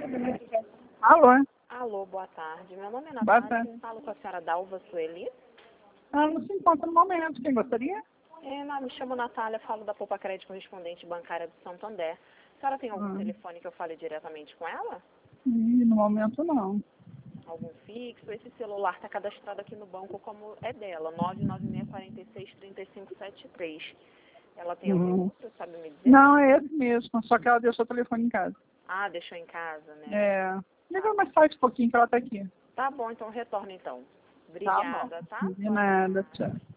Alô? Alô, boa tarde. Meu nome é Boa Natália. tarde. Falo com a senhora Dalva Sueli. Ela não se encontra no momento. Quem gostaria? Me chamo Natália, falo da Poupa Crédito Correspondente Bancária do Santander. A senhora tem algum telefone que eu fale diretamente com ela? No momento não. Algum fixo? Esse celular está cadastrado aqui no banco como é dela, 996463573. Ela tem algum outro, sabe me dizer? Não, é esse mesmo, só que ela deixou o telefone em casa. Ah, deixou em casa, né? É. Liga mais tarde um pouquinho que ela tá aqui. Tá bom, então retorna então. Tá bom. Obrigada, tá? De nada, tchau.